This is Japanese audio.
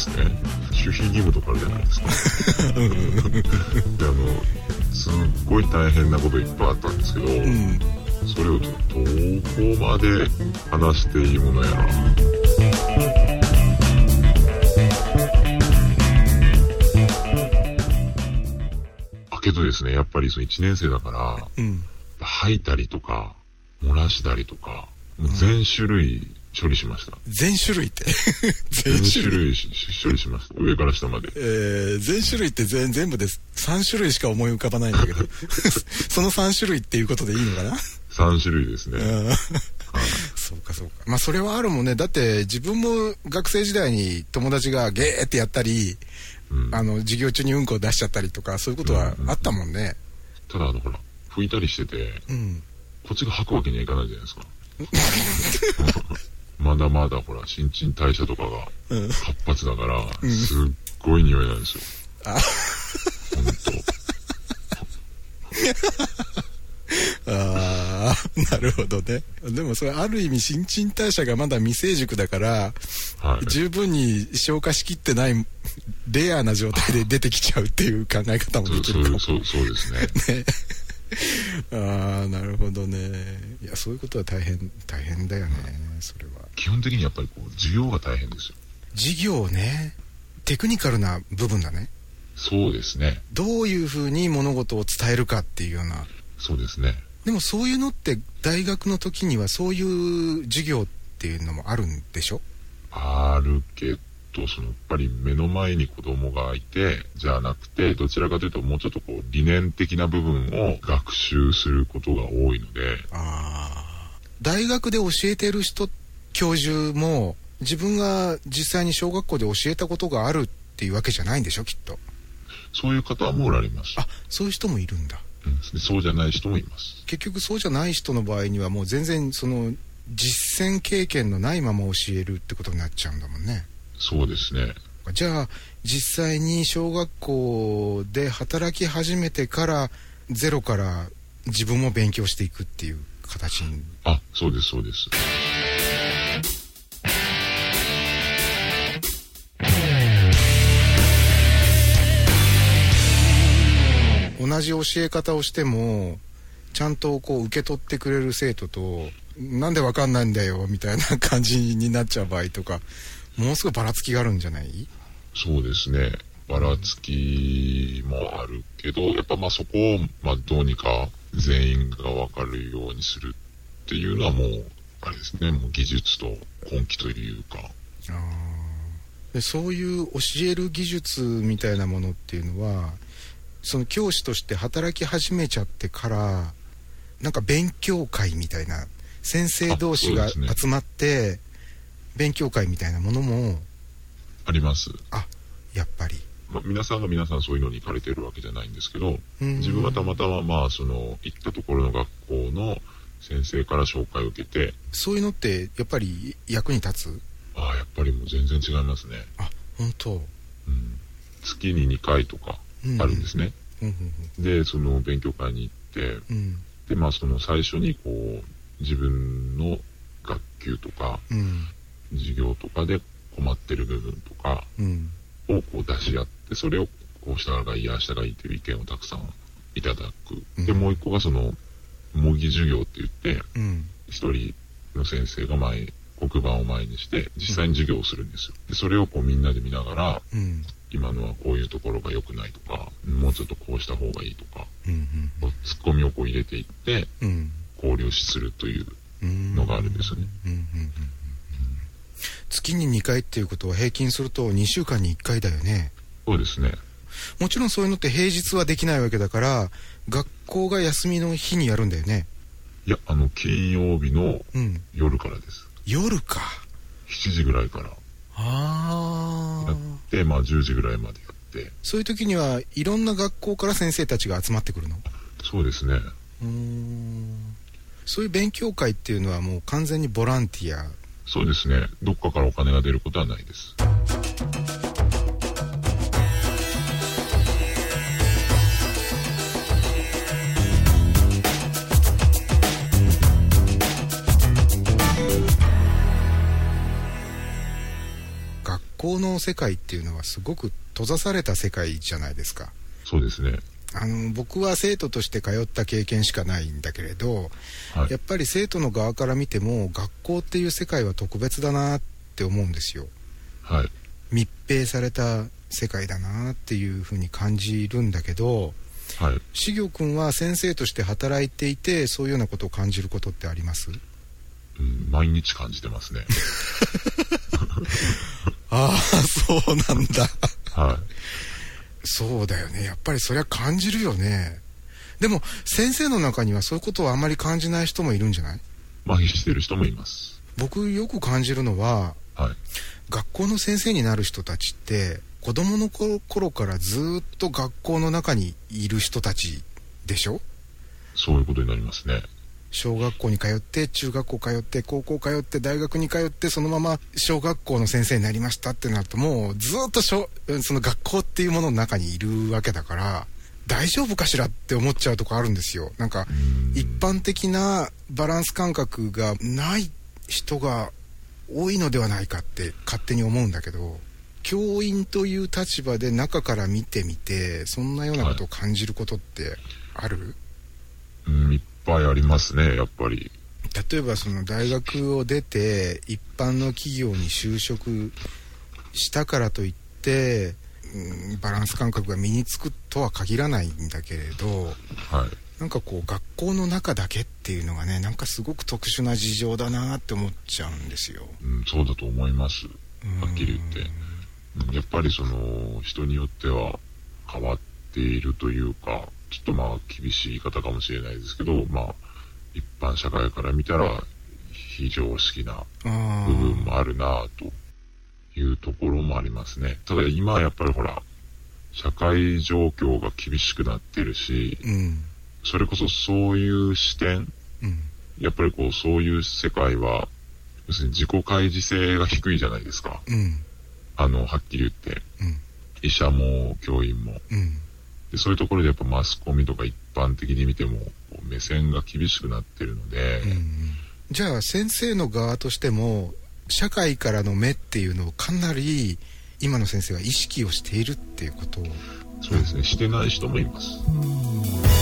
ですね。守秘義務とかあるじゃないですか。ですっごい大変なこといっぱいあったんですけど、それをどこまで話していいものやら。けどですね、やっぱりその1年生だから、吐いたりとか漏らしたりとか、もう全種類処理しました。 全種類って全種類処理しました。上から下まで。 全種類って全部です。3種類しか思い浮かばないんだけどその3種類っていうことでいいのかな。 3種類ですね。 そうかそうか。まあそれはあるもんね。だって自分も学生時代に友達がゲーってやったり、授業中にうんこを出しちゃったりとか、そういうことはあったもんね。 ただほら拭いたりしてて、こっちが吐くわけにはいかないじゃないですか。まだまだほら新陳代謝とかが活発だから、すっごい匂いなんですよ。本当。 なるほどね。でもそれある意味新陳代謝がまだ未成熟だから、十分に消化しきってないレアな状態で出てきちゃうっていう考え方もできるかも。 そうですね。 なるほどね。いや、そういうことは大変だよね。それは基本的にやっぱりこう授業が大変ですよ。 授業ね。テクニカルな部分だね。 そうですね。 どういうふうに物事を伝えるかっていうような。 そうですね。 でもそういうのって大学の時にはそういう授業っていうのもあるんでしょ？ あるけど、やっぱり目の前に子供がいてじゃなくて、どちらかというともうちょっとこう理念的な部分を学習することが多いので。 大学で教えてる教授も自分が実際に小学校で教えたことがあるっていうわけじゃないんでしょ、きっと。 そういう方もおられます。 そういう人もいるんだ。 そうじゃない人もいます。 結局そうじゃない人の場合にはもう全然その実践経験のないまま教えるってことになっちゃうんだもんね。 そうですね。 じゃあ実際に小学校で働き始めてからゼロから自分も勉強していくっていう形に。 そうですそうです。 同じ教え方をしてもちゃんとこう受け取ってくれる生徒と、なんでわかんないんだよみたいな感じになっちゃう場合とか、ものすごいばらつきがあるんじゃない？ そうですね。ばらつきもあるけど、やっぱそこをどうにか全員がわかるようにするっていうのはもうあれですね。もう技術と根気というか。 でそういう教える技術みたいなものっていうのは、その教師として働き始めちゃってからなんか勉強会みたいな、先生同士が集まって勉強会みたいなものもあります。 やっぱり、 皆さんそういうのに行かれてるわけじゃないんですけど、自分はたまたまその行ったところの学校の先生から紹介を受けて。 そういうのってやっぱり役に立つ？ やっぱりもう全然違いますね。 本当。 月に2回とかあるんですね。でその勉強会に行って、でその最初にこう自分の学級とか、授業とかで困ってる部分とかをこう出し合って、それをこうしたらいい、ああしたらいいという意見をたくさんいただく。でもう一個がその模擬授業って言って、一人の先生が黒板を前にして実際に授業をするんですよ。でそれをこうみんなで見ながら、今のはこういうところが良くないとか、もうちょっとこうした方がいいとか、ツッコミをこう入れていって、交流するというのがあるんですよね。 月に2回っていうことは平均すると2週間に1回だよね。 そうですね。 もちろんそういうのって平日はできないわけだから、学校が休みの日にやるんだよね。 いや、金曜日の夜からです。 夜か。 7時ぐらいからやって、10時ぐらいまでやって。 そういう時にはいろんな学校から先生たちが集まってくるの？ そうですね。 そういう勉強会っていうのはもう完全にボランティア？ そうですね。どっかからお金が出ることはないです。 学校の世界っていうのはすごく閉ざされた世界じゃないですか。 そうですね。 僕は生徒として通った経験しかないんだけれど、はい、やっぱり生徒の側から見ても学校っていう世界は特別だなって思うんですよ。 はい、 密閉された世界だなっていうふうに感じるんだけど、 はい、 しぎょう君は先生として働いていてそういうようなことを感じることってあります？ 毎日感じてますね。 ああ、そうなんだ。 はい。 そうだよね。やっぱりそりゃ感じるよね。でも先生の中にはそういうことをあんまり感じない人もいるんじゃない？ 麻痺してる人もいます。 僕よく感じるのは、 はい、 学校の先生になる人たちって子供の頃からずっと学校の中にいる人たちでしょ？ そういうことになりますね。 小学校に通って中学校通って高校通って大学に通ってそのまま小学校の先生になりましたってなるともうずっとその学校っていうものの中にいるわけだから大丈夫かしらって思っちゃうとこあるんですよ。なんか一般的なバランス感覚がない人が多いのではないかって勝手に思うんだけど、教員という立場で中から見てみてそんなようなことを感じることってある？ いっぱいありますね、やっぱり。 例えばその大学を出て一般の企業に就職したからといってバランス感覚が身につくとは限らないんだけれど、 はい、 なんかこう学校の中だけっていうのがね、なんかすごく特殊な事情だなって思っちゃうんですよ。 そうだと思います。はっきり言って。やっぱりその人によっては変わっているというか、ちょっとまあ厳しい言い方かもしれないですけど、まあ一般社会から見たら非常識な部分もあるなというところもありますね。ただ今はやっぱりほら社会状況が厳しくなってるし、それこそそういう視点、やっぱりこうそういう世界は要するに自己開示性が低いじゃないですか。はっきり言って、医者も教員も、でそういうところでやっぱマスコミとか一般的に見ても目線が厳しくなってるので、 じゃあ先生の側としても社会からの目っていうのをかなり今の先生は意識をしているっていうことを。 そうですね、してない人もいます。